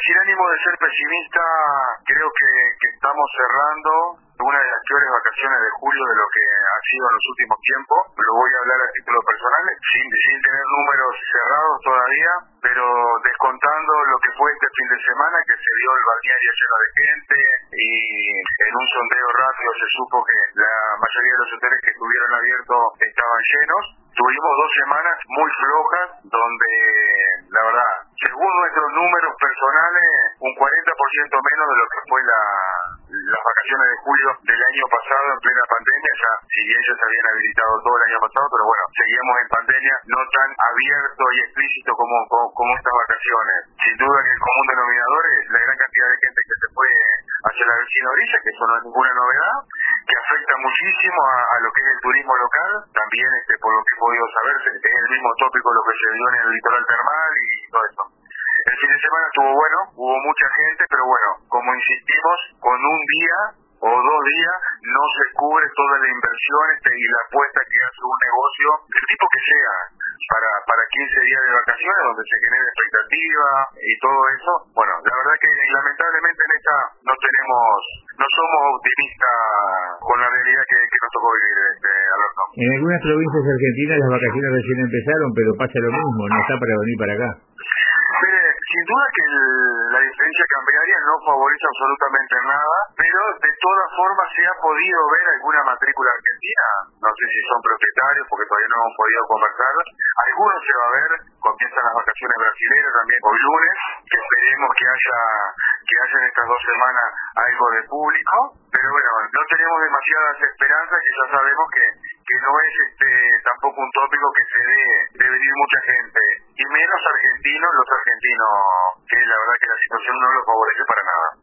sin ánimo de ser pesimista, creo que estamos cerrando una de las peores vacaciones de julio de lo que ha sido en los últimos tiempos. Lo voy a hablar a título personal, sin tener números cerrados todavía, pero descontando lo que fue este fin de semana, que se dio el balneario lleno de gente, y en un sondeo rápido se supo que la mayoría de los hoteles que estuvieron abiertos estaban llenos. Tuvimos 2 semanas muy flojas, donde, la verdad, según nuestros números personales, un 40% menos de lo que fue las vacaciones de julio del año pasado en plena pandemia. Ya, si bien ya se habían habilitado todo el año pasado, pero bueno, seguíamos en pandemia, no tan abierto y explícito como estas vacaciones. Sin duda que el común denominador es la gran cantidad de gente que se fue hacia la vecina orilla, que eso no es ninguna novedad, que afecta muchísimo a lo que es el turismo local. También, por lo que he podido saber, es el mismo tópico lo que se dio en el litoral termal y todo eso. El fin de semana estuvo bueno, hubo mucha gente, pero bueno, como insistimos, con un día o 2 días no se cubre toda la inversión y la apuesta que hace un negocio del tipo que sea para 15 días de vacaciones, donde se genera expectativa y todo eso. Bueno, la verdad que lamentablemente en esta no somos optimistas con la realidad que nos tocó vivir, Alberto. En algunas provincias argentinas las vacaciones recién empezaron, pero pasa lo mismo, no está para venir para acá. Mire, sin duda que la diferencia cambiaria no favorece absolutamente nada, pero de todas formas se ha podido ver alguna matrícula argentina. No sé si son propietarios, porque todavía no hemos podido conversar. Algunos se va a ver, comienzan las vacaciones brasileñas también hoy lunes, que esperemos que haya en estas 2 semanas algo de público, pero bueno, no tenemos demasiadas esperanzas, y ya sabemos que no es tampoco un tópico que se dé de venir mucha gente, y menos los argentinos, que la verdad que la situación no lo favorece para nada.